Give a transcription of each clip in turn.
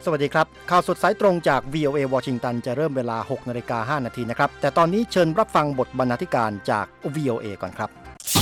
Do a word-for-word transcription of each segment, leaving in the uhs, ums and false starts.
สวัสดีครับข่าวสดสายตรงจาก วี โอ เอ วอชิงตันจะเริ่มเวลา หกนาฬิกาห้านาทีนะครับแต่ตอนนี้เชิญรับฟังบทบรรณาธิการจาก วี โอ เอ ก่อนครับ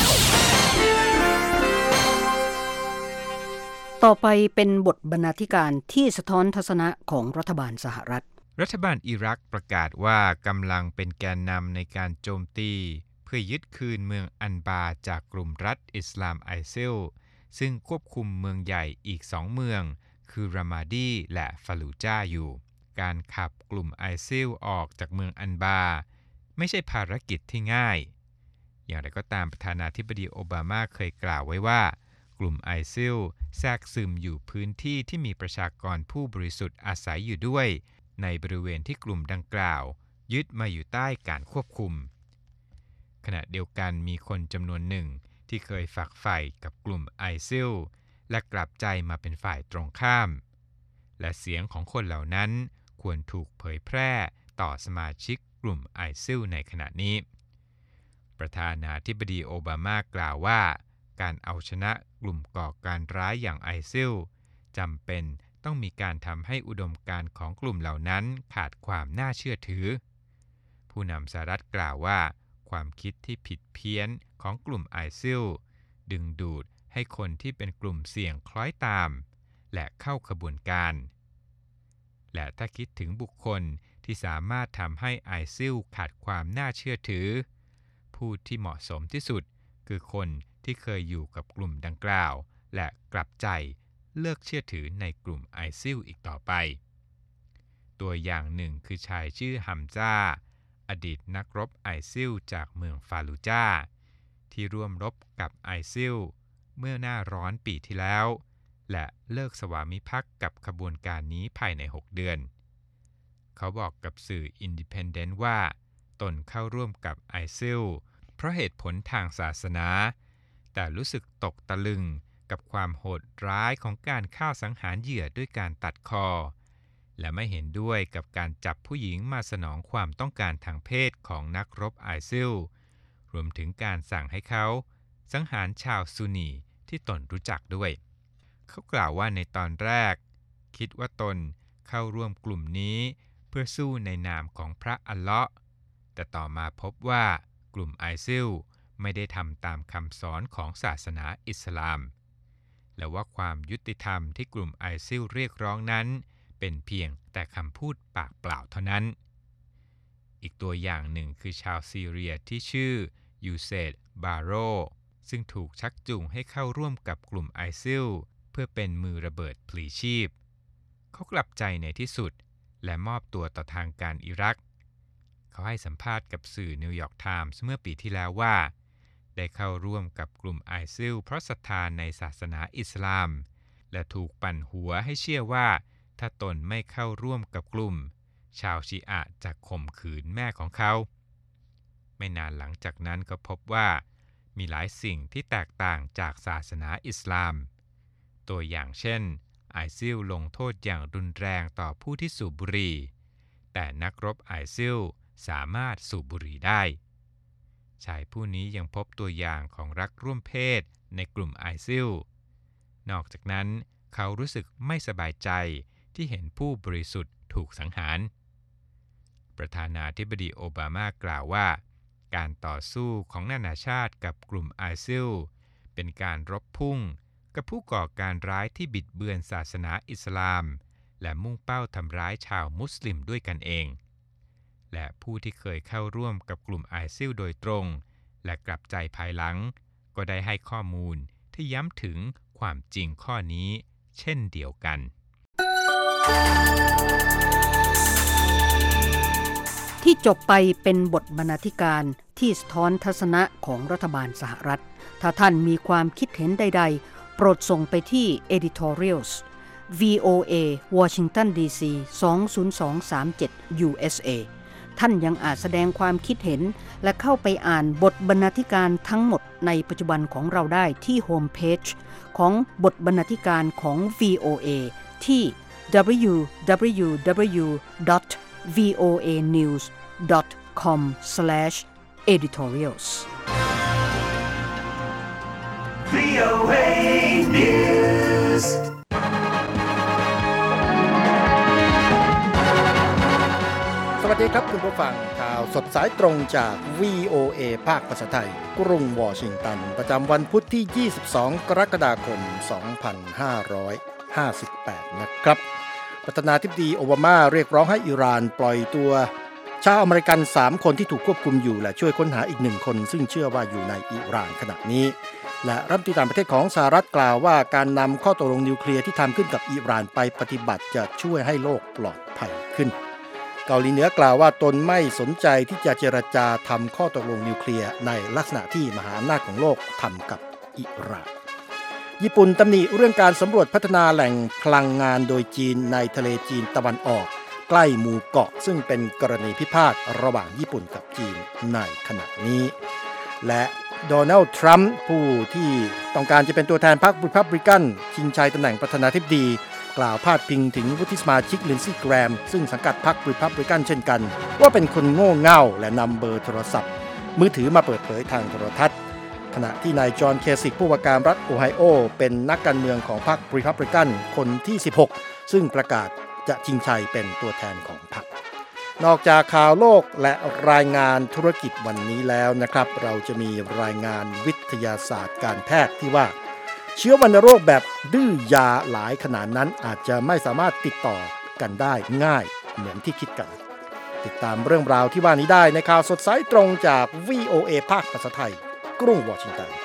ต่อไปเป็นบทบรรณาธิการที่สะท้อนทัศนะของรัฐบาลสหรัฐรัฐบาลอิรักประกาศว่ากำลังเป็นแกนนำในการโจมตีเพื่อยึดคืนเมืองอันบาจากกลุ่มรัฐอิสลามไอซิลซึ่งควบคุมเมืองใหญ่อีกสองเมืองคือรามาดีและฟาลูจาอยู่การขับกลุ่มไอซิลออกจากเมืองอันบาไม่ใช่ภารกิจที่ง่ายอย่างไรก็ตามประธานาธิบดีโอบามาเคยกล่าวไว้ว่ากลุ่มไอซิลแทรกซึมอยู่พื้นที่ที่มีประชากรผู้บริสุทธิ์อาศัยอยู่ด้วยในบริเวณที่กลุ่มดังกล่าวยึดมาอยู่ใต้การควบคุมขณะเดียวกันมีคนจำนวนหนึ่งที่เคยฝักใฝ่กับกลุ่มไอซิลและกลับใจมาเป็นฝ่ายตรงข้ามและเสียงของคนเหล่านั้นควรถูกเผยแพร่ต่อสมาชิกกลุ่มไอซิลในขณะนี้ประธานาธิบดีโอบามากล่าวว่าการเอาชนะกลุ่มก่อการร้ายอย่างไอซิลจำเป็นต้องมีการทำให้อุดมการณ์ของกลุ่มเหล่านั้นขาดความน่าเชื่อถือผู้นำสหรัฐกล่าวว่าความคิดที่ผิดเพี้ยนของกลุ่มไอซิลดึงดูดให้คนที่เป็นกลุ่มเสี่ยงคล้อยตามและเข้าขบวนการและถ้าคิดถึงบุคคลที่สามารถทำให้ไอซิลขาดความน่าเชื่อถือผู้ที่เหมาะสมที่สุดคือคนที่เคยอยู่กับกลุ่มดังกล่าวและกลับใจเลิกเชื่อถือในกลุ่มไอซิลอีกต่อไปตัวอย่างหนึ่งคือชายชื่อฮัมซาอดีตนักรบไอซิลจากเมืองฟาลูจาที่ร่วมรบกับไอซิลเมื่อหน้าร้อนปีที่แล้วและเลิกสวามิภักดิ์กับขบวนการนี้ภายในหกเดือนเขาบอกกับสื่ออินดิเพนเดนต์ว่าตนเข้าร่วมกับไอซิลเพราะเหตุผลทางศาสนาแต่รู้สึกตกตะลึงกับความโหดร้ายของการฆ่าสังหารเหยื่อด้วยการตัดคอและไม่เห็นด้วยกับการจับผู้หญิงมาสนองความต้องการทางเพศของนักรบไอซิลรวมถึงการสั่งให้เขาสังหารชาวซุนนีที่ตนรู้จักด้วยเขากล่าวว่าในตอนแรกคิดว่าตนเข้าร่วมกลุ่มนี้เพื่อสู้ในนามของพระอัลเลาะห์แต่ต่อมาพบว่ากลุ่มไอซิลไม่ได้ทำตามคำสอนของศาสนาอิสลามและว่าความยุติธรรมที่กลุ่มไอซิลเรียกร้องนั้นเป็นเพียงแต่คำพูดปากเปล่าเท่านั้นอีกตัวอย่างหนึ่งคือชาวซีเรียที่ชื่อยูเซดบาโรซึ่งถูกชักจูงให้เข้าร่วมกับกลุ่มไอซิลเพื่อเป็นมือระเบิดพลีชีพเขากลับใจในที่สุดและมอบตัวต่อทางการอิรักเขาให้สัมภาษณ์กับสื่อนิวยอร์กไทมส์เมื่อปีที่แล้วว่าได้เข้าร่วมกับกลุ่มไอซิลเพราะศรัทธาในศาสนาอิสลามและถูกปั่นหัวให้เชื่อว่าถ้าตนไม่เข้าร่วมกับกลุ่มชาวชีอะห์จะข่มขืนแม่ของเขาไม่นานหลังจากนั้นก็พบว่ามีหลายสิ่งที่แตกต่างจากศาสนาอิสลามตัวอย่างเช่นไอซิลลงโทษอย่างรุนแรงต่อผู้ที่สูบบุหรี่แต่นักรบไอซิลสามารถสูบบุหรี่ได้ชายผู้นี้ยังพบตัวอย่างของรักร่วมเพศในกลุ่มไอซิลนอกจากนั้นเขารู้สึกไม่สบายใจที่เห็นผู้บริสุทธิ์ถูกสังหารประธานาธิบดีโอบามากล่าวว่าการต่อสู้ของนานาชาติกับกลุ่มไอซิลเป็นการรบพุ่งกับผู้ก่อการร้ายที่บิดเบือนศาสนาอิสลามและมุ่งเป้าทำร้ายชาวมุสลิมด้วยกันเองและผู้ที่เคยเข้าร่วมกับกลุ่มไอซิลโดยตรงและกลับใจภายหลังก็ได้ให้ข้อมูลที่ย้ำถึงความจริงข้อนี้เช่นเดียวกันที่จบไปเป็นบทบรรณาธิการที่สะท้อนทัศนะของรัฐบาลสหรัฐถ้าท่านมีความคิดเห็นใดๆโปรดส่งไปที่ editorials วี โอ เอ Washington ดี ซี สอง ศูนย์ สอง สาม เจ็ด ยู เอส เอ ท่านยังอาจแสดงความคิดเห็นและเข้าไปอ่านบทบรรณาธิการทั้งหมดในปัจจุบันของเราได้ที่โฮมเพจของบทบรรณาธิการของ วี โอ เอ ที่ ดับเบิลยู ดับเบิลยู ดับเบิลยู ดอท วี โอ เอ นิวส์ ดอท คอม สแลช เอดิทอเรียลส์วี โอ เอ News ครับคุณผู้ฟังข่าวสดสายตรงจาก วี โอ เอ ภาคภาษาไทยกรุงวอชิงตันประจำวันพุธที่ยี่สิบสองกรกฎาคมสองพันห้าร้อยห้าสิบแปดนะครับประธานาธิบดีโอบามาเรียกร้องให้อิหร่านปล่อยตัวชาวอเมริกันสามคนที่ถูกควบคุมอยู่และช่วยค้นหาอีกหนึ่งคนซึ่งเชื่อว่าอยู่ในอิหร่านขณะนี้และรัฐมนตรีต่างประเทศของสหรัฐกล่าวว่าการนำข้อตกลงนิวเคลียร์ที่ทำขึ้นกับอิหร่านไปปฏิบัติจะช่วยให้โลกปลอดภัยขึ้นเกาหลีเหนือกล่าวว่าตนไม่สนใจที่จะเจรจาทำข้อตกลงนิวเคลียร์ในลักษณะที่มหาอำนาจของโลกทำกับอิหร่านญี่ปุ่นตำหนิเรื่องการสำรวจพัฒนาแหล่งพลังงานโดยจีนในทะเลจีนตะวันออกใกล้หมู่เกาะซึ่งเป็นกรณีพิพาทระหว่างญี่ปุ่นกับจีนในขณะนี้และโดนัลด์ทรัมป์ผู้ที่ต้องการจะเป็นตัวแทนพรรครีพับลิกันชิงชัยตำแหน่งประธานาธิบดีกล่าวพาดพิงถึงวุฒิสมาชิกลินซี่แกรมซึ่งสังกัดพรรครีพับลิกันเช่นกันว่าเป็นคนโง่เง่าและนำเบอร์โทรศัพท์มือถือมาเปิดเผยทางโทรทัศน์ขณะที่นายจอห์นเคสิกผู้ว่าการรัฐโอไฮโอเป็นนักการเมืองของพรรครีพับลิกันคนที่สิบหกซึ่งประกาศจะชิงชัยเป็นตัวแทนของพรรคนอกจากข่าวโลกและรายงานธุรกิจวันนี้แล้วนะครับเราจะมีรายงานวิทยาศาสตร์การแพทย์ที่ว่าเชื้อวัณโรคแบบดื้อยาหลายขนาดนั้นอาจจะไม่สามารถติดต่อกันได้ง่ายเหมือนที่คิดกันติดตามเรื่องราวที่ว่านี้ได้ในข่าวสดสายตรงจาก วี โอ เอ ภาคภาษาไทยกรุงวอชิงตัน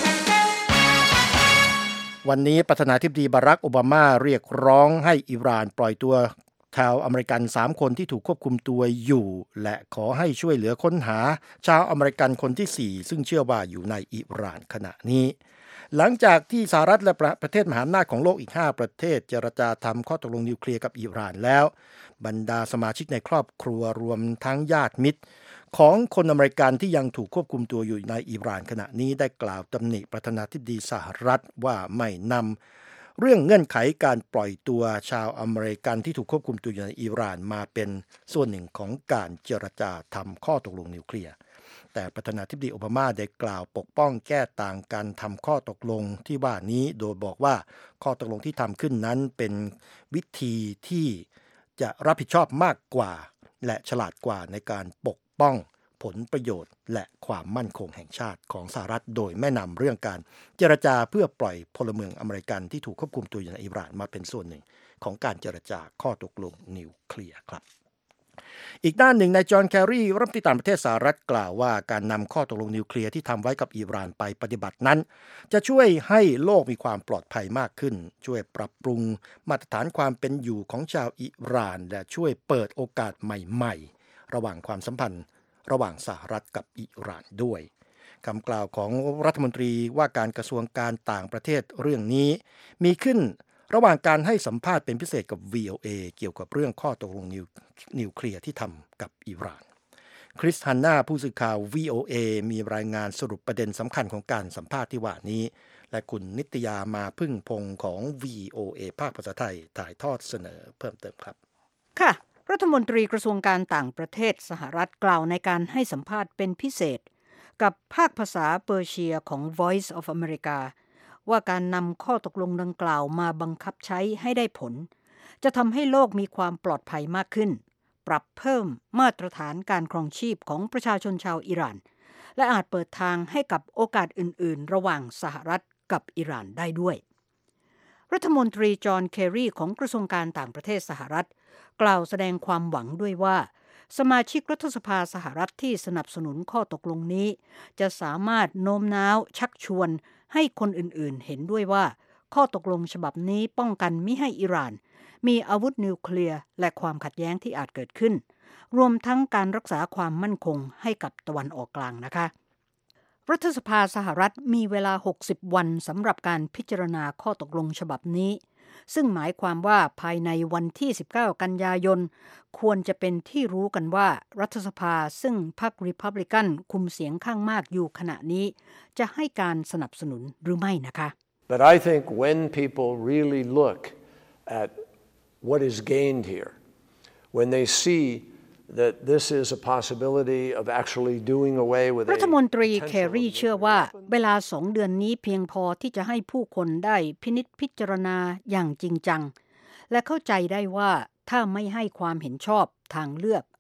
วันนี้ประธานาธิบดีบารักโอบามาเรียกร้องให้อิหร่านปล่อยตัวชาวอเมริกันสามคนที่ถูกควบคุมตัวอยู่และขอให้ช่วยเหลือค้นหาชาวอเมริกันคนที่สี่ซึ่งเชื่อว่าอยู่ในอิหร่านขณะนี้หลังจากที่สหรัฐและประเทศมหาอำนาจของโลกอีกห้าประเทศเจรจาทำข้อตกลงนิวเคลียร์กับอิหร่านแล้วบรรดาสมาชิกในครอบครัวรวมทั้งญาติมิตรของคนอเมริกันที่ยังถูกควบคุมตัวอยู่ในอิหร่านขณะนี้ได้กล่าวตำหนิประธานาธิบดีสหรัฐว่าไม่นำเรื่องเงื่อนไขการปล่อยตัวชาวอเมริกันที่ถูกควบคุมตัวอยู่ในอิหร่านมาเป็นส่วนหนึ่งของการเจรจาทำข้อตกลงนิวเคลียร์แต่ประธานาธิบดีโอบามาได้กล่าวปกป้องแก้ต่างการทำข้อตกลงที่ว่านี้โดยบอกว่าข้อตกลงที่ทำขึ้นนั้นเป็นวิธีที่จะรับผิดชอบมากกว่าและฉลาดกว่าในการปกป้องผลประโยชน์และความมั่นคงแห่งชาติของสหรัฐโดยไม่นำเรื่องการเจรจาเพื่อปล่อยพลเมืองอเมริกันที่ถูกควบคุมตัวอยู่ในอิหร่านมาเป็นส่วนหนึ่งของการเจรจาข้อตกลงนิวเคลียร์ครับอีกด้านหนึ่งนายจอห์นแครีรัฐมนตรีต่างประเทศสหรัฐกล่าวว่าการนำข้อตกลงนิวเคลียร์ที่ทำไว้กับอิหร่านไปปฏิบัตินั้นจะช่วยให้โลกมีความปลอดภัยมากขึ้นช่วยปรับปรุงมาตรฐานความเป็นอยู่ของชาวอิหร่านและช่วยเปิดโอกาสใหม่ๆระหว่างความสัมพันธ์ระหว่างสหรัฐกับอิหร่านด้วยคำกล่าวของรัฐมนตรีว่าการกระทรวงการต่างประเทศเรื่องนี้มีขึ้นระหว่างการให้สัมภาษณ์เป็นพิเศษกับ วี โอ เอ เกี่ยวกับเรื่องข้อตกลงนิวนิวเคลียร์ที่ทำกับอิหร่านคริสฮันนาผู้สื่อข่าว วี โอ เอ มีรายงานสรุปประเด็นสำคัญของการสัมภาษณ์ที่ว่านี้และคุณนิตยามาพึ่งพงศ์ของ วี โอ เอ ภาคภาษาไทยถ่ายทอดเสนอเพิ่มเติมครับค่ะรัฐมนตรีกระทรวงการต่างประเทศสหรัฐกล่าวในการให้สัมภาษณ์เป็นพิเศษกับภาคภาษาเปอร์เซียของ Voice of America ว่าการนำข้อตกลงดังกล่าวมาบังคับใช้ให้ได้ผลจะทำให้โลกมีความปลอดภัยมากขึ้นปรับเพิ่มมาตรฐานการครองชีพของประชาชนชาวอิหร่านและอาจเปิดทางให้กับโอกาสอื่นๆระหว่างสหรัฐกับอิหร่านได้ด้วยรัฐมนตรีจอห์นเครีของกระทรวงการต่างประเทศสหรัฐกล่าวแสดงความหวังด้วยว่าสมาชิกรัฐสภาสหรัฐที่สนับสนุนข้อตกลงนี้จะสามารถโน้มน้าวชักชวนให้คนอื่นๆเห็นด้วยว่าข้อตกลงฉบับนี้ป้องกันมิให้อิหร่านมีอาวุธนิวเคลียร์และความขัดแย้งที่อาจเกิดขึ้นรวมทั้งการรักษาความมั่นคงให้กับตะวันออกกลางนะคะรัฐสภาสหรัฐมีเวลาหกสิบวันสำหรับการพิจารณาข้อตกลงฉบับนี้ซึ่งหมายความว่าภายในวันที่สิบเก้ากันยายนควรจะเป็นที่รู้กันว่ารัฐสภาซึ่งพรรครีพับลิกันคุมเสียงข้างมากอยู่ขณะนี้จะให้การสนับสนุนหรือไม่นะคะ But I think when people really look at what is gained here, when they see that this is a possibility of actually doing away with รัฐมนตรีแครีเชื่อว่าเวลาสองเดือนนี้เพียงพอที่จะให้ผู้คนได้พินิจพิจารณาอย่างจริงจังและเข้าใจได้ว่าถ้าไม่ให้ความเห็นชอบทางเลือก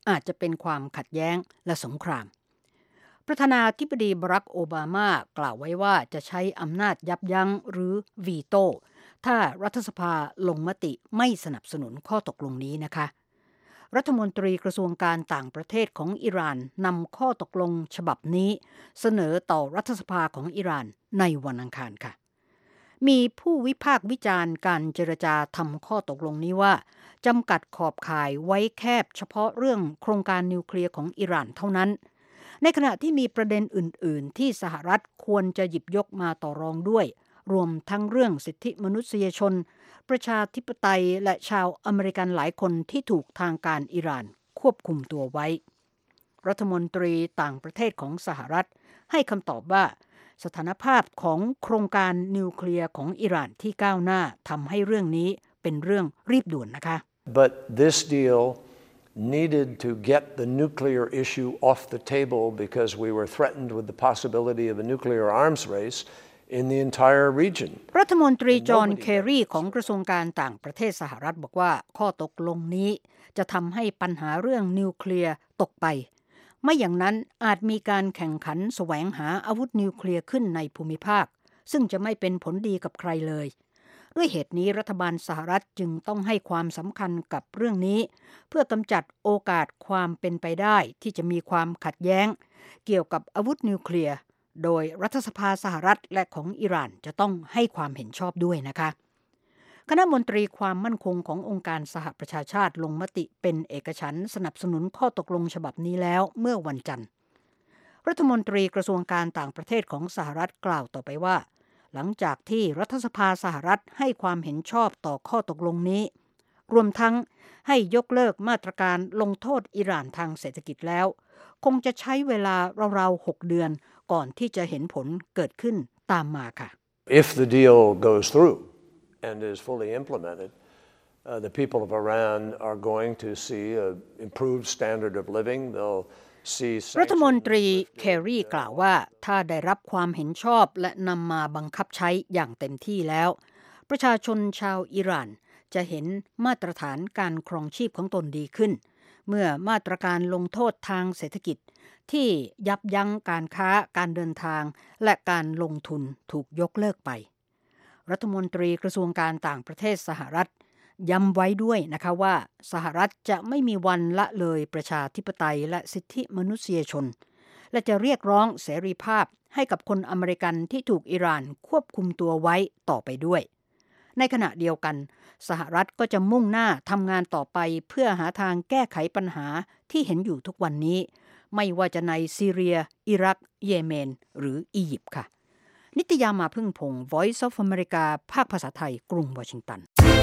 อาจจะเป็นความขัดแย้งและสงครามประธานาธิบดีบารักโอบามากล่าวไว้ว่าจะใช้อำนาจยับยั้งหรือวีโต้ถ้ารัฐสภาลงมติไม่สนับสนุนข้อตกลงนี้นะคะรัฐมนตรีกระทรวงการต่างประเทศของอิหร่านนำข้อตกลงฉบับนี้เสนอต่อรัฐสภาของอิหร่านในวันอังคารค่ะมีผู้วิพากษ์วิจารณ์การเจรจาทำข้อตกลงนี้ว่าจำกัดขอบข่ายไว้แคบเฉพาะเรื่องโครงการนิวเคลียร์ของอิหร่านเท่านั้นในขณะที่มีประเด็นอื่นๆที่สหรัฐควรจะหยิบยกมาต่อรองด้วยรวมทั้งเรื่องสิทธิมนุษยชนประชาธิปไตยและชาวอเมริกันหลายคนที่ถูกทางการอิหร่านควบคุมตัวไว้รัฐมนตรีต่างประเทศของสหรัฐให้คำตอบว่าสถานภาพของโครงการนิวเคลียร์ของอิหร่านที่ก้าวหน้าทำให้เรื่องนี้เป็นเรื่องรีบด่วนนะคะ But this deal needed to get the nuclear issue off the table because we were threatened with the possibility of a nuclear arms race in the entire region. รัฐมนตรีจอห์นเคอรีของกระทรวงการต่างประเทศสหรัฐบอกว่าข้อตกลงนี้จะทำให้ปัญหาเรื่องนิวเคลียร์ตกไปไม่อย่างนั้นอาจมีการแข่งขันแสวงหาอาวุธนิวเคลียร์ขึ้นในภูมิภาคซึ่งจะไม่เป็นผลดีกับใครเลยด้วยเหตุนี้รัฐบาลสหรัฐจึงต้องให้ความสำคัญกับเรื่องนี้เพื่อกำจัดโอกาสความเป็นไปได้ที่จะมีความขัดแย้งเกี่ยวกับอาวุธนิวเคลียร์โดยรัฐสภาสหรัฐและของอิหร่านจะต้องให้ความเห็นชอบด้วยนะคะคณะมนตรีความมั่นคงขององค์การสหประชาชาติลงมติเป็นเอกฉันท์สนับสนุนข้อตกลงฉบับนี้แล้วเมื่อวันจันทร์รัฐมนตรีกระทรวงการต่างประเทศของสหรัฐกล่าวต่อไปว่าหลังจากที่รัฐสภาสหรัฐให้ความเห็นชอบต่อข้อตกลงนี้รวมทั้งให้ยกเลิกมาตรการลงโทษอิหร่านทางเศรษฐกิจแล้วคงจะใช้เวลาราวๆหกเดือนก่อนที่จะเห็นผลเกิดขึ้นตามมาค่ะ If the deal goes through and is fully implemented, uh, the people of Iran are going to see an improved standard of living. They'll see รัฐมนตรีเคอรีกล่าวว่าถ้าได้รับความเห็นชอบและนำมาบังคับใช้อย่างเต็มที่แล้วประชาชนชาวอิหร่านจะเห็นมาตรฐานการครองชีพของตนดีขึ้นเมื่อมาตรการลงโทษทางเศรษฐกิจที่ยับยั้งการค้าการเดินทางและการลงทุนถูกยกเลิกไปรัฐมนตรีกระทรวงการต่างประเทศสหรัฐย้ำไว้ด้วยนะคะว่าสหรัฐจะไม่มีวันละเลยประชาธิปไตยและสิทธิมนุษยชนและจะเรียกร้องเสรีภาพให้กับคนอเมริกันที่ถูกอิหร่านควบคุมตัวไว้ต่อไปด้วยในขณะเดียวกันสหรัฐก็จะมุ่งหน้าทำงานต่อไปเพื่อหาทางแก้ไขปัญหาที่เห็นอยู่ทุกวันนี้ไม่ว่าจะในซีเรียอิรักเยเมนหรืออียิปต์ค่ะนิตยามาพึ่งพงศ์ Voice of America ภาคภาษาไทยกรุงวอชิงตัน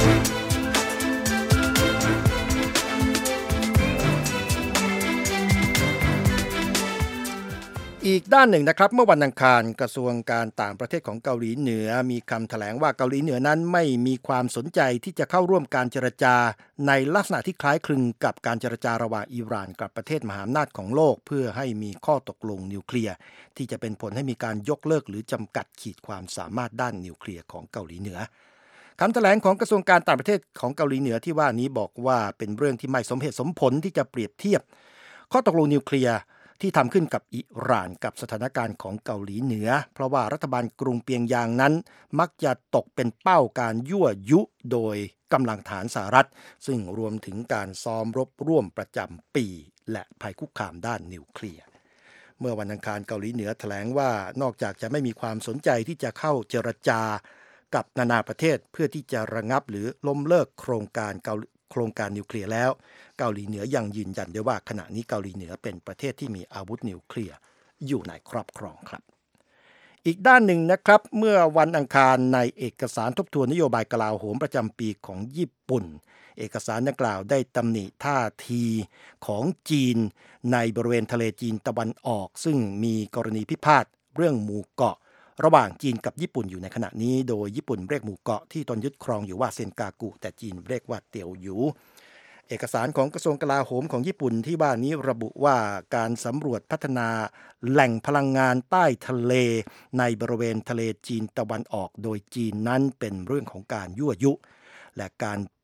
อีกด้านหนึ่งนะครับเมื่อวันอังคารกระทรวงการต่างประเทศของเกาหลีเหนือมีคำแถลงว่าเกาหลีเหนือนั้นไม่มีความสนใจที่จะเข้าร่วมการเจรจาในลักษณะที่คล้ายคลึงกับการเจรจาระหว่างอิหร่านกับประเทศมหาอำนาจของโลกเพื่อให้มีข้อตกลงนิวเคลียร์ที่จะเป็นผลให้มีการยกเลิกหรือจำกัดขีดความสามารถด้านนิวเคลียร์ของเกาหลีเหนือคำแถลงของกระทรวงการต่างประเทศของเกาหลีเหนือที่ว่านี้บอกว่าเป็นเรื่องที่ไม่สมเหตุสมผลที่จะเปรียบเทียบข้อตกลงนิวเคลียร์ที่ทำขึ้นกับอิหร่านกับสถานการณ์ของเกาหลีเหนือเพราะว่ารัฐบาลกรุงเปียงยางนั้นมักจะตกเป็นเป้าการยั่วยุโดยกำลังฐานสหรัฐซึ่งรวมถึงการซ้อมรบร่วมประจำปีและภัยคุกคามด้านนิวเคลียร์เมื่อวันอังคารเกาหลีเหนือแถลงว่านอกจากจะไม่มีความสนใจที่จะเข้าเจรจากับนานาประเทศเพื่อที่จะระงับหรือล้มเลิกโครงการเกาโครงการนิวเคลียร์แล้วเกาหลีเหนือยังยืนยันด้วยว่าขณะนี้เกาหลีเหนือเป็นประเทศที่มีอาวุธนิวเคลียร์อยู่ในครอบครองครับอีกด้านหนึ่งนะครับเมื่อวันอังคารในเอกสารทบทวนนโยบายกลาโหมประจำปีของญี่ปุ่นเอกสารดังกล่าวได้ตำหนิท่าทีของจีนในบริเวณทะเลจีนตะวันออกซึ่งมีกรณีพิพาทเรื่องหมู่เกาะระหว่างจีนกับญี่ปุ่นอยู่ในขณะนี้โดยญี่ปุ่นเรียกหมู่เกาะที่ตนยึดครองอยู่ว่าเซนกากุแต่จีนเรียกว่าเตียวหยูเอกสารของกระทรวงกลาโหมของญี่ปุ่นที่ว่านี้ระบุว่าการสำรวจพัฒนาแหล่งพลังงานใต้ทะเลในบริเวณทะเลจีนตะวันออกโดยจีนนั้นเป็นเรื่องของการยั่วยุและการ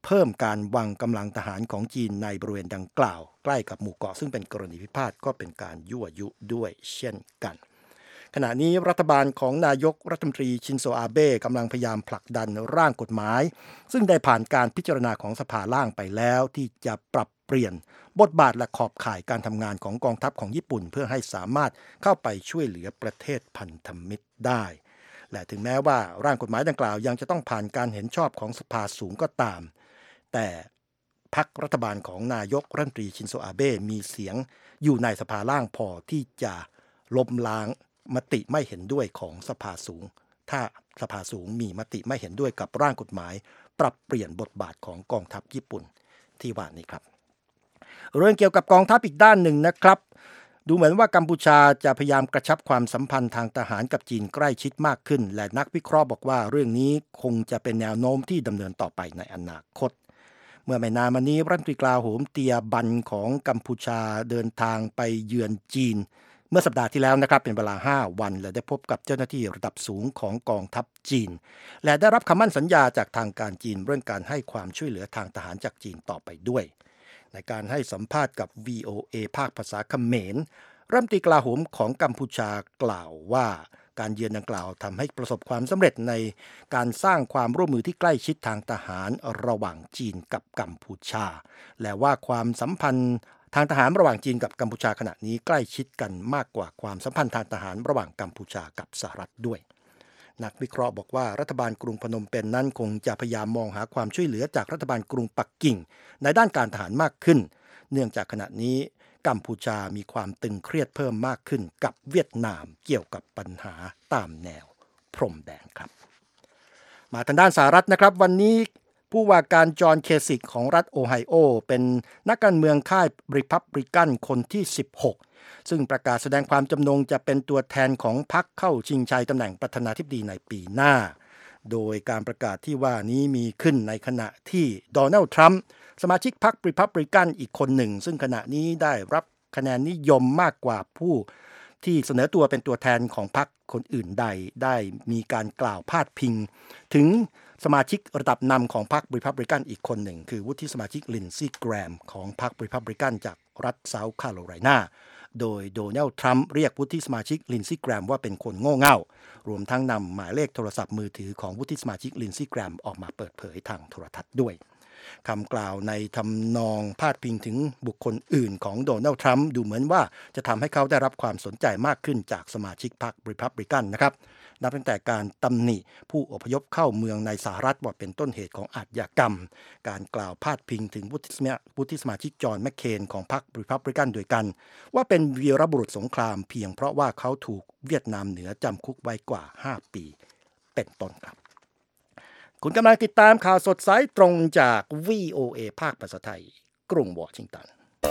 เพิ่มการวางกำลังทหารของจีนในบริเวณดังกล่าวใกล้กับหมู่เกาะซึ่งเป็นกรณีพิพาทก็เป็นการยั่วยุด้วยเช่นกันขณะนี้รัฐบาลของนายกรัฐมนตรีชินโซอาเบะกำลังพยายามผลักดันร่างกฎหมายซึ่งได้ผ่านการพิจารณาของสภาล่างไปแล้วที่จะปรับเปลี่ยนบทบาทและขอบข่ายการทำงานของกองทัพของญี่ปุ่นเพื่อให้สามารถเข้าไปช่วยเหลือประเทศพันธมิตรได้และถึงแม้ว่าร่างกฎหมายดังกล่าวยังจะต้องผ่านการเห็นชอบของสภาสูงก็ตามแต่พรรครัฐบาลของนายกรัฐมนตรีชินโซอาเบะมีเสียงอยู่ในสภาล่างพอที่จะล้มล้างมติไม่เห็นด้วยของสภาสูงถ้าสภาสูงมีมติไม่เห็นด้วยกับร่างกฎหมายปรับเปลี่ยนบทบาทของกองทัพญี่ปุ่นที่ว่านี้ครับเรื่องเกี่ยวกับกองทัพอีกด้านหนึ่งนะครับดูเหมือนว่ากัมพูชาจะพยายามกระชับความสัมพันธ์ทางทหารกับจีนใกล้ชิดมากขึ้นและนักวิเคราะห์บอกว่าเรื่องนี้คงจะเป็นแนวโน้มที่ดำเนินต่อไปในอนาคตเมื่อไม่นานมานี้รัฐมนตรีกลาโหมเตียบันของกัมพูชาเดินทางไปเยือนจีนเมื่อสัปดาห์ที่แล้วนะครับเป็นเวลาห้าวันและได้พบกับเจ้าหน้าที่ระดับสูงของกองทัพจีนและได้รับคำมั่นสัญญาจากทางการจีนเรื่องการให้ความช่วยเหลือทางทหารจากจีนต่อไปด้วยในการให้สัมภาษณ์กับ วี โอ เอ ภาคภาษาเขมรรัฐมนตรีกลาโหมของกัมพูชากล่าวว่าการเยือนดังกล่าวทำให้ประสบความสำเร็จในการสร้างความร่วมมือที่ใกล้ชิดทางทหารระหว่างจีนกับกัมพูชาและว่าความสัมพันธ์ทางทหารระหว่างจีนกับกัมพูชาขณะนี้ใกล้ชิดกันมากกว่าความสัมพันธ์ทางทหารระหว่างกัมพูชากับสหรัฐด้วยนักวิเคราะห์บอกว่ารัฐบาลกรุงพนมเปญนั้นคงจะพยายามมองหาความช่วยเหลือจากรัฐบาลกรุงปักกิ่งในด้านการทหารมากขึ้นเนื่องจากขณะนี้กัมพูชามีความตึงเครียดเพิ่มมากขึ้นกับเวียดนามเกี่ยวกับปัญหาตามแนวพรมแดนครับมาทางด้านสหรัฐนะครับวันนี้ผู้ว่าการจอห์นเคสิกของรัฐโอไฮโอเป็นนักการเมืองค่ายริพับลิกันคนที่สิบหกซึ่งประกาศแสดงความจำนงจะเป็นตัวแทนของพรรคเข้าชิงชัยตำแหน่งประธานาธิบดีในปีหน้าโดยการประกาศที่ว่านี้มีขึ้นในขณะที่โดนัลด์ทรัมป์สมาชิกพรรคริพับลิกันอีกคนหนึ่งซึ่งขณะนี้ได้รับคะแนนนิยมมากกว่าผู้ที่เสนอตัวเป็นตัวแทนของพรรคคนอื่นใดได้มีการกล่าวพาดพิงถึงสมาชิกระดับนำของพรรคริพับลิกันอีกคนหนึ่งคือวุฒิสมาชิกลินซี่แกรมของพรรคริพับลิกันจากรัฐเซาท์แคโรไลนาโดยโดนัลด์ทรัมป์เรียกวุฒิสมาชิกลินซี่แกรมว่าเป็นคนโง่เง่ารวมทั้งนำหมายเลขโทรศัพท์มือถือของวุฒิสมาชิกลินซี่แกรมออกมาเปิดเผยทางโทรทัศน์ด้วยคำกล่าวในทำนองพาดพิงถึงบุคคลอื่นของโดนัลด์ทรัมป์ดูเหมือนว่าจะทำให้เขาได้รับความสนใจมากขึ้นจากสมาชิกพรรคริพับลิกันนะครับนับตั้งแต่การตำหนิผู้อพยพเข้าเมืองในสหรัฐว่าเป็นต้นเหตุของอาชญากรรมการกล่าวพาดพิงถึงวุฒิสมาชิกจอห์นแมคเคนของพรรคริพับลิกันโดยกันว่าเป็นวีรบุรุษสงครามเพียงเพราะว่าเขาถูกเวียดนามเหนือจำคุกไว้กว่าห้าปีเป็นต้นครับคุณกำลังติดตามข่าวสดสายตรงจาก วี โอ เอ ภาคภาษาไทยกรุงวอชิงตัน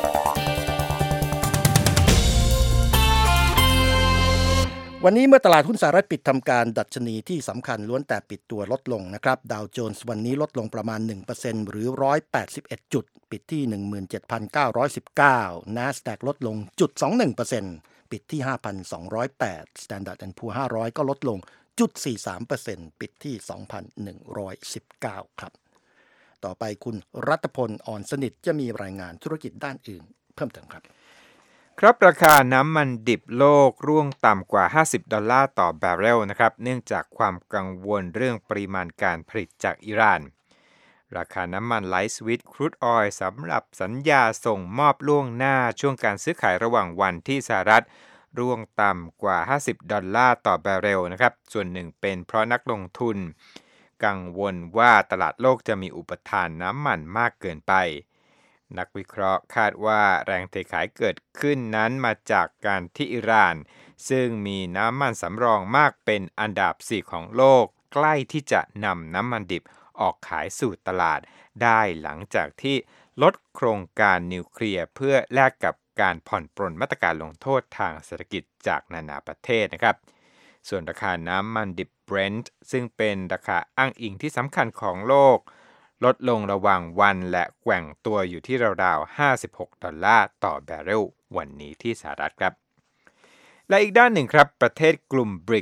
วันนี้เมื่อตลาดหุ้นสหรัฐปิดทำการดัชนีที่สำคัญล้วนแต่ปิดตัวลดลงนะครับดาวโจนส์วันนี้ลดลงประมาณ หนึ่งเปอร์เซ็นต์ หรือหนึ่งร้อยแปดสิบเอ็ดจุดปิดที่ หนึ่งหมื่นเจ็ดพันเก้าร้อยสิบเก้า NASDAQ ลดลง ศูนย์จุดสองหนึ่งเปอร์เซ็นต์ ปิดที่ ห้าพันสองร้อยแปด Standard แอนด์ Poor's ห้าร้อยก็ลดลง ศูนย์จุดสี่สามเปอร์เซ็นต์ ปิดที่ สองพันหนึ่งร้อยสิบเก้า ครับต่อไปคุณรัตพลอ่อนสนิทจะมีรายงานธุรกิจด้านอื่นเพิ่มเติมครับครับราคาน้ำมันดิบโลกร่วงต่ำกว่าห้าสิบดอลลาร์ต่อบาร์เรลนะครับเนื่องจากความกังวลเรื่องปริมาณการผลิตจากอิหร่านราคาน้ำมันไลท์สวีทครูดออยล์สำหรับสัญญาส่งมอบล่วงหน้าช่วงการซื้อขายระหว่างวันที่สหรัฐร่วงต่ำกว่าห้าสิบดอลลาร์ต่อบาร์เรลนะครับส่วนหนึ่งเป็นเพราะนักลงทุนกังวลว่าตลาดโลกจะมีอุปทานน้ำมันมากเกินไปนักวิเคราะห์คาดว่าแรงเทขายเกิดขึ้นนั้นมาจากการที่อิหร่านซึ่งมีน้ำมันสำรองมากเป็นอันดับสี่ของโลกใกล้ที่จะนำน้ำมันดิบออกขายสู่ตลาดได้หลังจากที่ลดโครงการนิวเคลียร์เพื่อแลกกับการผ่อนปรนมาตรการลงโทษทางเศรษฐกิจจากนานาประเทศนะครับส่วนราคาน้ำมันดิบ Brent ซึ่งเป็นราคาอ้างอิงที่สำคัญของโลกลดลงระหว่างวันและแกว่งตัวอยู่ที่ราวๆห้าสิบหกดอลลาร์ต่อบาร์เรลวันนี้ที่สหรัฐครับและอีกด้านหนึ่งครับประเทศกลุ่ม บริกส์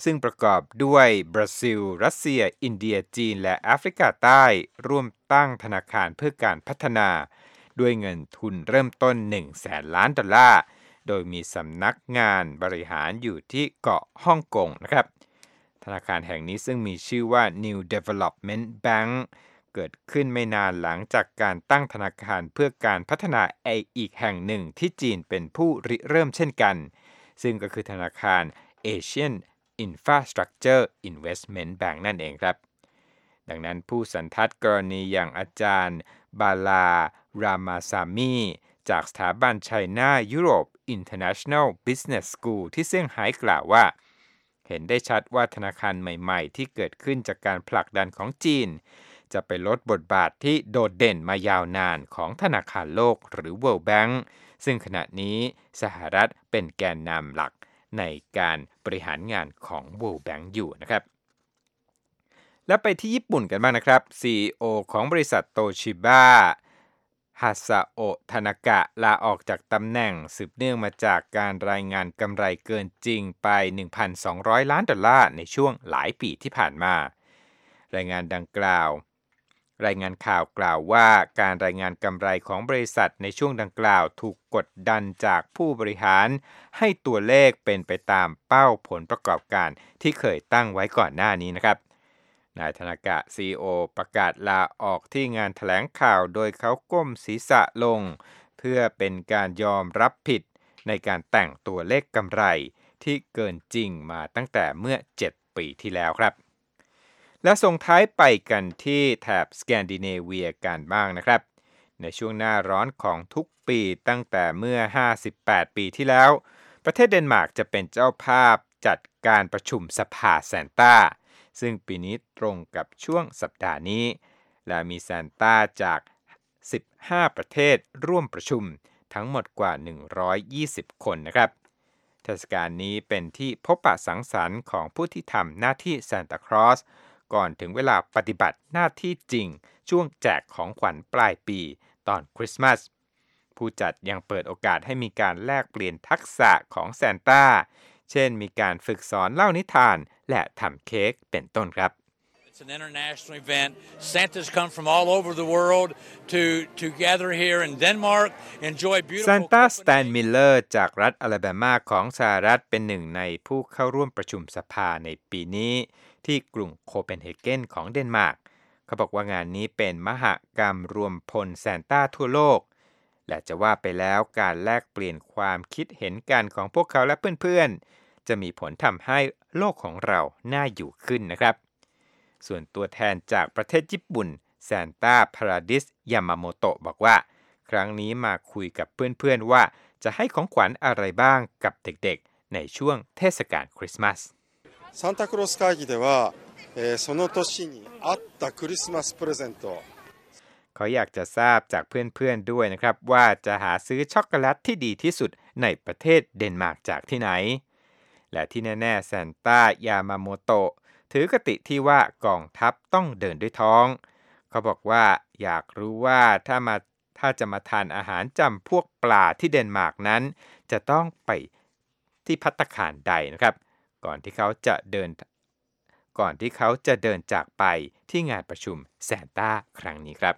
ซึ่งประกอบด้วยบราซิลรัสเซียอินเดียจีนและแอฟริกาใต้ร่วมตั้งธนาคารเพื่อการพัฒนาด้วยเงินทุนเริ่มต้นหนึ่งแสนล้านดอลลาร์โดยมีสำนักงานบริหารอยู่ที่เกาะฮ่องกงนะครับธนาคารแห่งนี้ซึ่งมีชื่อว่า New Development Bank เกิดขึ้นไม่นานหลังจากการตั้งธนาคารเพื่อการพัฒนาอีกแห่งหนึ่งที่จีนเป็นผู้ริเริ่มเช่นกันซึ่งก็คือธนาคาร Asian Infrastructure Investment Bank นั่นเองครับดังนั้นผู้สันทัดกรณีอย่างอาจารย์บาลารามาซามีจากสถาบัน China Europe International Business School ที่เซี่ยงไฮ้กล่าวว่าเห็นได้ชัดว่าธนาคารใหม่ๆที่เกิดขึ้นจากการผลักดันของจีนจะไปลดบทบาทที่โดดเด่นมายาวนานของธนาคารโลกหรือ World Bank ซึ่งขณะนี้สหรัฐเป็นแกนนำหลักในการบริหารงานของ World Bank อยู่นะครับแล้วไปที่ญี่ปุ่นกันบ้างนะครับ ซี อี โอ ของบริษัทโตชิบะฮาซาโอะทานากะลาออกจากตำแหน่งสืบเนื่องมาจากการรายงานกำไรเกินจริงไป หนึ่งพันสองร้อย ล้านดอลลาร์ในช่วงหลายปีที่ผ่านมารายงานดังกล่าวรายงานข่าวกล่าวว่าการรายงานกำไรของบริษัทในช่วงดังกล่าวถูกกดดันจากผู้บริหารให้ตัวเลขเป็นไปตามเป้าผลประกอบการที่เคยตั้งไว้ก่อนหน้านี้นะครับนายธนากะ ซี อี โอ ประกาศลาออกที่งานแถลงข่าวโดยเขาก้มศีรษะลงเพื่อเป็นการยอมรับผิดในการแต่งตัวเลขกำไรที่เกินจริงมาตั้งแต่เมื่อเจ็ดปีที่แล้วครับและส่งท้ายไปกันที่แถบสแกนดิเนเวียกันบ้างนะครับในช่วงหน้าร้อนของทุกปีตั้งแต่เมื่อห้าสิบแปดปีที่แล้วประเทศเดนมาร์กจะเป็นเจ้าภาพจัดการประชุมสภาซานต้าซึ่งปีนี้ตรงกับช่วงสัปดาห์นี้และมีซานต้าจากสิบห้าประเทศร่วมประชุมทั้งหมดกว่าหนึ่งร้อยยี่สิบคนนะครับเทศกาลนี้เป็นที่พบปะสังสรรค์ของผู้ที่ทำหน้าที่ซานตาคลอสก่อนถึงเวลาปฏิบัติหน้าที่จริงช่วงแจกของขวัญปลายปีตอนคริสต์มาสผู้จัดยังเปิดโอกาสให้มีการแลกเปลี่ยนทักษะของซานต้าเช่นมีการฝึกสอนเล่านิทานและทำเค้กเป็นต้นครับ It's an international event. Santas come from all over the world to to gather here in Denmark, enjoy beautiful. Santa Stan Miller จากรัฐอลาบามาของสหรัฐเป็นหนึ่งในผู้เข้าร่วมประชุมสภาในปีนี้ที่กรุงโคเปนเฮเกนของเดนมาร์กเขาบอกว่างานนี้เป็นมหกรรมรวมพลซานต้าทั่วโลกและจะว่าไปแล้วการแลกเปลี่ยนความคิดเห็นกันของพวกเขาและเพื่อนๆจะมีผลทำให้โลกของเราน่าอยู่ขึ้นนะครับส่วนตัวแทนจากประเทศญี่ปุ่นซานต้าพาราดิสยามาโมโตะบอกว่าครั้งนี้มาคุยกับเพื่อนๆว่าจะให้ของขวัญอะไรบ้างกับเด็กๆในช่วงเทศกาลคริสต์มาสサンタクロース会議では、えー、その年に合ったクリスマスプレゼントเขาอยากจะทราบจากเพื่อนๆด้วยนะครับว่าจะหาซื้อช็อกโกแลตที่ดีที่สุดในประเทศเดนมาร์กจากที่ไหนและที่แน่ๆซานต้ายามาโมโตะถือกติที่ว่ากองทัพต้องเดินด้วยท้องเขาบอกว่าอยากรู้ว่าถ้ามาถ้าจะมาทานอาหารจำพวกปลาที่เดนมาร์กนั้นจะต้องไปที่ภัตตาคารใดนะครับก่อนที่เขาจะเดินก่อนที่เขาจะเดินจากไปที่งานประชุมซานต้าครั้งนี้ครับ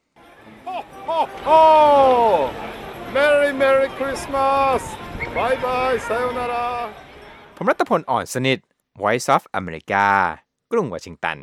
Ho ho ho Merry Merry Christmas Bye bye さよならผมรัตพลอ่อนสนิท Voice of America กรุงวอชิงตัน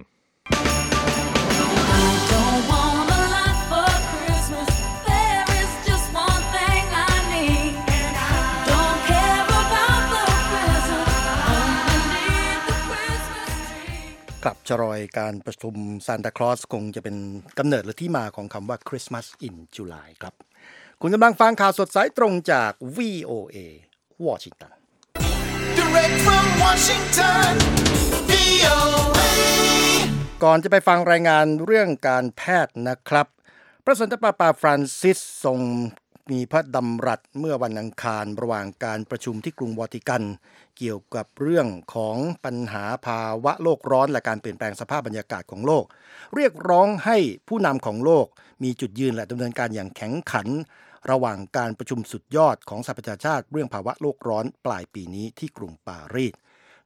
กลับจรอยการประชุมซานตาคลอสคงจะเป็นกำเนิดหรือที่มาของคำว่า Christmas in July ครับคุณกำลังฟังข่าวสดสายตรงจาก วี โอ เอ วอชิงตัน Direct from Washington วี โอ เอก่อนจะไปฟังรายงานเรื่องการแพทย์นะครับพระสันตะปาปาฟรานซิสทรงมีพระดำรัสเมื่อวันอังคารระหว่างการประชุมที่กรุงวาติกันเกี่ยวกับเรื่องของปัญหาภาวะโลกร้อนและการเปลี่ยนแปลงสภาพบรรยากาศของโลกเรียกร้องให้ผู้นำของโลกมีจุดยืนและดำเนินการอย่างแข็งขันระหว่างการประชุมสุดยอดของสหประชาชาติเรื่องภาวะโลกร้อนปลายปีนี้ที่กรุงปารีส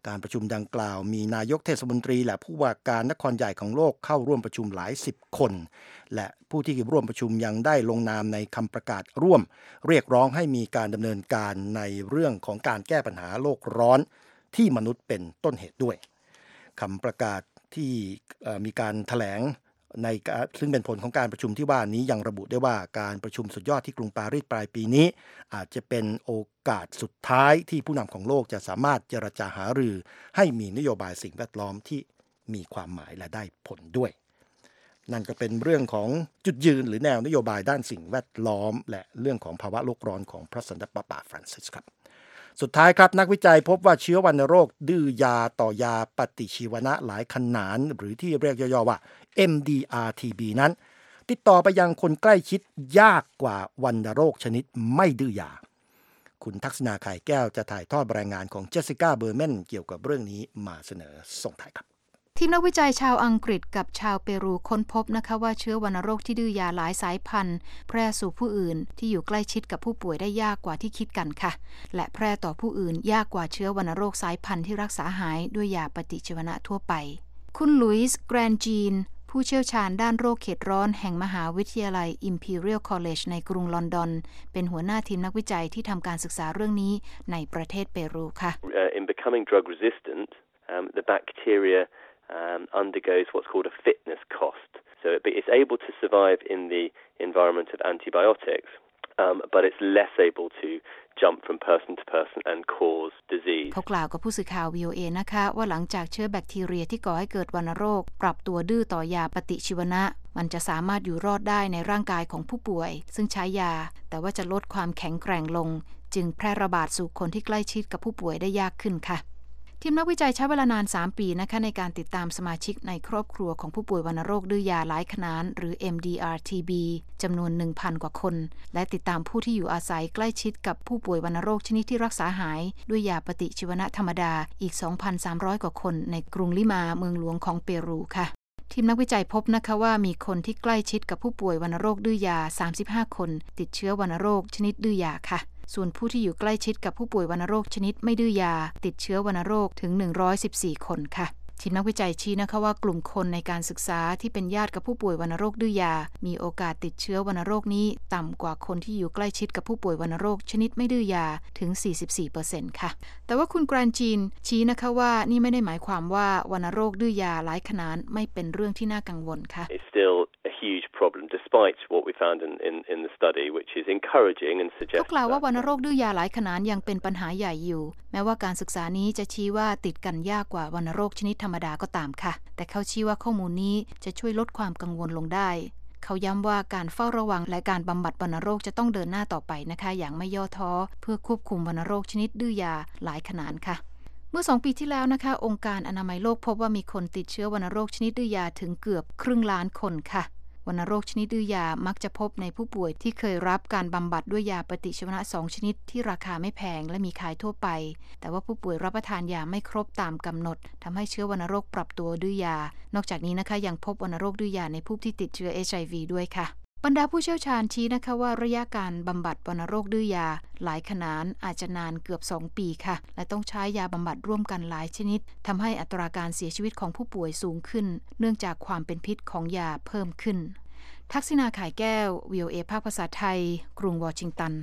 การประชุมดังกล่าวมีนายกเทศมนตรีและผู้ว่าการนครใหญ่ของโลกเข้าร่วมประชุมหลายสิบคนและผู้ที่ร่วมประชุมยังได้ลงนามในคำประกาศร่วมเรียกร้องให้มีการดำเนินการในเรื่องของการแก้ปัญหาโลกร้อนที่มนุษย์เป็นต้นเหตุด้วยคำประกาศที่มีการแถลงในซึ่งเป็นผลของการประชุมที่ว่านี้ยังระบุได้ว่าการประชุมสุดยอดที่กรุงปารีสปลายปีนี้อาจจะเป็นโอกาสสุดท้ายที่ผู้นำของโลกจะสามารถเจรจาหารือให้มีนโยบายสิ่งแวดล้อมที่มีความหมายและได้ผลด้วยนั่นก็เป็นเรื่องของจุดยืนหรือแนวนโยบายด้านสิ่งแวดล้อมและเรื่องของภาวะโลกร้อนของพระสันตะปาปาฟรานซิสครับสุดท้ายครับนักวิจัยพบว่าเชื้อวัณโรคดื้อยาต่อยาปฏิชีวนะหลายขนานหรือที่เรียกย่อๆว่า เอ็ม ดี อาร์ ที บี นั้นติดต่อไปยังคนใกล้ชิดยากกว่าวัณโรคชนิดไม่ดื้อยาคุณทักษณาไข่แก้วจะถ่ายทอดรายงานของเจสสิก้าเบอร์แมนเกี่ยวกับเรื่องนี้มาเสนอส่งท้ายครับทีมนักวิจัยชาวอังกฤษกับชาวเปรูค้นพบนะคะว่าเชื้อวัณโรคที่ดื้อยาหลายสายพันธุ์แพร่สู่ผู้อื่นที่อยู่ใกล้ชิดกับผู้ป่วยได้ยากกว่าที่คิดกันค่ะและแพร่ต่อผู้อื่นยากกว่าเชื้อวัณโรคสายพันธุ์ที่รักษาหายด้วยยาปฏิชีวนะทั่วไปคุณลุยส์แกรนจีนผู้เชี่ยวชาญด้านโรคเขตร้อนแห่งมหาวิทยาลัย Imperial College ในกรุงลอนดอนเป็นหัวหน้าทีมนักวิจัยที่ทำการศึกษาเรื่องนี้ในประเทศเปรูค่ะ uh, In becoming drug resistant, um, the bacteria Um, undergoes what's called a fitness cost. So it, it's able to survive in the environment of antibiotics, um, but it's less able to jump from person to person and cause disease. เขากล่าวกับผู้สื่อข่าว วี โอ เอ นะคะว่าหลังจากเชื้อแบคทีเรียที่ก่อให้เกิดวัณโรคปรับตัวดื้อต่อยาปฏิชีวนะมันจะสามารถอยู่รอดได้ในร่างกายของผู้ป่วยซึ่งใช้ยาแต่ว่าจะลดความแข็งแกร่งลงจึงแพร่ระบาดสู่คนที่ใกล้ชิดกับผู้ป่วยได้ยากขึ้นค่ะทีมนักวิจัยใช้เวลานานสามปีนะคะในการติดตามสมาชิกในครอบครัวของผู้ป่วยวัณโรคดื้อยาหลายขนานหรือ เอ็ม ดี อาร์ ที บี จำนวน หนึ่งพัน กว่าคนและติดตามผู้ที่อยู่อาศัยใกล้ชิดกับผู้ป่วยวัณโรคชนิดที่รักษาหายด้วยยาปฏิชีวนะธรรมดาอีก สองพันสามร้อย กว่าคนในกรุงลิมาเมืองหลวงของเปรูค่ะทีมนักวิจัยพบนะคะว่ามีคนที่ใกล้ชิดกับผู้ป่วยวัณโรคดื้อยาสามสิบห้าคนติดเชื้อวัณโรคชนิดดื้อยาค่ะส่วนผู้ที่อยู่ใกล้ชิดกับผู้ป่วยวัณโรคชนิดไม่ดื้อยาติดเชื้อวัณโรคถึงหนึ่งร้อยสิบสี่คนค่ะทีมนักวิจัยชี้นะคะว่ากลุ่มคนในการศึกษาที่เป็นญาติกับผู้ป่วยวัณโรคดื้อยามีโอกาสติดเชื้อวัณโรคนี้ต่ำกว่าคนที่อยู่ใกล้ชิดกับผู้ป่วยวัณโรคชนิดไม่ดื้อยาถึง สี่สิบสี่เปอร์เซ็นต์ ค่ะแต่ว่าคุณแกรนจีนชี้นะคะว่านี่ไม่ได้หมายความว่าวัณโรคดื้อยาหลายขนานไม่เป็นเรื่องที่น่ากังวลค่ะ It's still a huge problem despite what we found in in in the study which is encouraging and suggests เขากล่าวว่าวัณโรคดื้อยาหลายขนานยังเป็นปัญหาใหญ่อยู่แม้ว่าการศึกษานี้จะชี้ว่าติดกันยากกว่าวัณโรคชนิดธรรมดาก็ตามค่ะแต่เขาชี้ว่าข้อมูลนี้จะช่วยลดความกังวลลงได้เขาย้ำว่าการเฝ้าระวังและการบำบัดวัณโรคจะต้องเดินหน้าต่อไปนะคะอย่างไม่ย่อท้อเพื่อควบคุมวัณโรคชนิดดื้อยาหลายขนานค่ะเมื่อสองปีที่แล้วนะคะองค์การอนามัยโลกพบว่ามีคนติดเชื้อวัณโรคชนิดดื้อยาถึงเกือบครึ่งล้านคนค่ะวัณโรคชนิดดื้อยามักจะพบในผู้ป่วยที่เคยรับการบำบัดด้วยยาปฏิชีวนะสองชนิดที่ราคาไม่แพงและมีขายทั่วไปแต่ว่าผู้ป่วยรับประทานยาไม่ครบตามกำหนดทำให้เชื้อวัณโรคปรับตัวดื้อยานอกจากนี้นะคะยังพบวัณโรคดื้อยาในผู้ที่ติดเชื้อ เอช ไอ วี ด้วยค่ะบรรดาผู้เชี่ยวชาญชี้นะคะว่าระยะการบำบัดวัณโรคดื้อยาหลายขนานอาจจะนานเกือบสองปีค่ะและต้องใช้ยาบำบัดร่วมกันหลายชนิดทำให้อัตราการเสียชีวิตของผู้ป่วยสูงขึ้นเนื่องจากความเป็นพิษของยาเพิ่มขึ้นทักษิณา ข่ายแก้ว วี โอ เอ ภาคภาษาไทยกรุงวอชิงตัน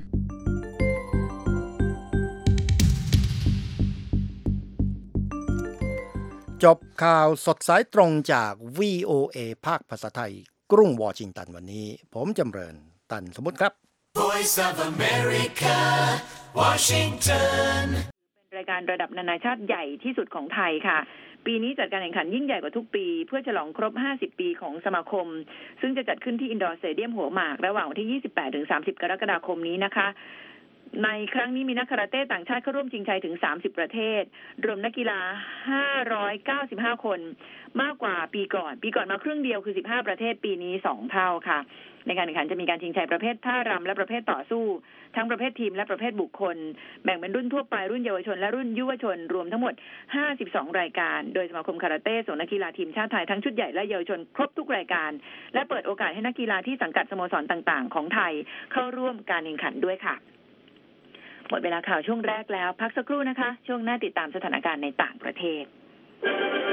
จบข่าวสดสายตรงจาก วี โอ เอ ภาคภาษาไทยกรุงวอชิงตันวันนี้ผมจำเริญตันสมมุติครับ Voice of America Washington เป็นรายการระดับนานาชาติใหญ่ที่สุดของไทยค่ะปีนี้จัดการแข่งขันยิ่งใหญ่กว่าทุกปีเพื่อฉลองครบห้าสิบปีของสมาคมซึ่งจะจัดขึ้นที่อินดอร์สเตเดียมหัวหมากระหว่างวันที่ ยี่สิบแปดถึงสามสิบ กรกฎาคมนี้นะคะในครั้งนี้มีนักคาราเต้ต่างชาติเข้าร่วมชิงชัยถึงสามสิบประเทศรวมนักกีฬาห้าร้อยเก้าสิบห้าคนมากกว่าปีก่อนปีก่อนมาครึ่งเดียวคือสิบห้าประเทศปีนี้สองเท่าค่ะในการแข่งขันจะมีการชิงชัยประเภทท่ารำและประเภทต่อสู้ทั้งประเภททีมและประเภทบุคคลแบ่งเป็นรุ่นทั่วไปรุ่นเยาวชนและรุ่นยุวชนรวมทั้งหมดห้าสิบสองรายการโดยสมาคมคาราเต้ส่งนักกีฬาทีมชาติไทยทั้งชุดใหญ่และเยาวชนครบทุกรายการและเปิดโอกาสให้นักกีฬาที่สังกัดสโมสรต่างๆของไทยเข้าร่วมการแข่งขันด้วยค่ะหมดเวลาข่าวช่วงแรกแล้วพักสักครู่นะคะช่วงหน้าติดตามสถานการณ์ในต่างประเทศ